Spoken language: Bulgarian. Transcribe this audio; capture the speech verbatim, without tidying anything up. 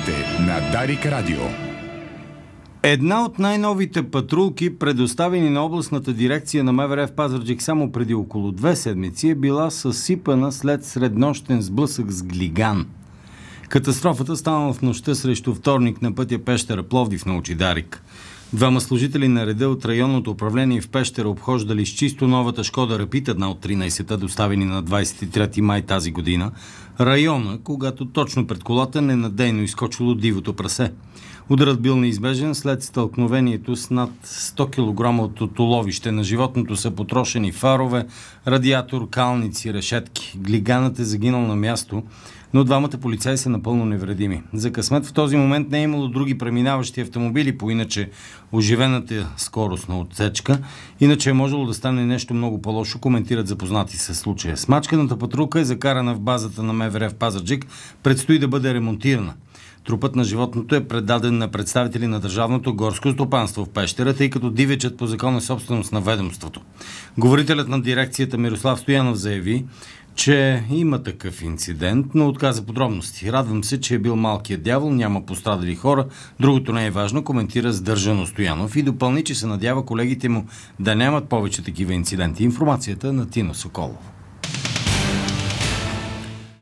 Новините на Дарик Радио. Една от най-новите патрулки, предоставени на областната дирекция на МВР в Пазарджик само преди около две седмици, е била съсипана след среднощен сблъсък с глиган. Катастрофата станала в нощта срещу вторник на пътя Пещера Пловдив, научи Дарик. Двама служители на реда от районното управление в Пещера обхождали с чисто новата Шкода Рапид, една от тринайсетте доставени на двайсет и трети май тази година, района, когато точно пред колата ненадейно изкочило дивото прасе. Ударът бил неизбежен след стълкновението с над сто килограма от уловище. На животното са потрошени фарове, радиатор, калници, решетки. Глиганът е загинал на място, но двамата полицаи са напълно невредими. За късмет в този момент не е имало други преминаващи автомобили по иначе оживената скоростна отсечка. Иначе е можело да стане нещо много по-лошо, коментират запознати със случая. Смачканата патрулка е закарана в базата на МВР в Пазарджик. Предстои да бъде ремонтирана. Трупът на животното е предаден на представители на Държавното горско стопанство в Пещера, тъй като дивечът по закон е собственост на ведомството. Говорителят на дирекцията Мирослав Стоянов заяви, че има такъв инцидент, но отказа подробности. Радвам се, че е бил малкият дявол, няма пострадали хора. Другото не е важно, коментира сдържано Стоянов и допълни, че се надява колегите му да нямат повече такива инциденти. Информацията на Тино Соколов.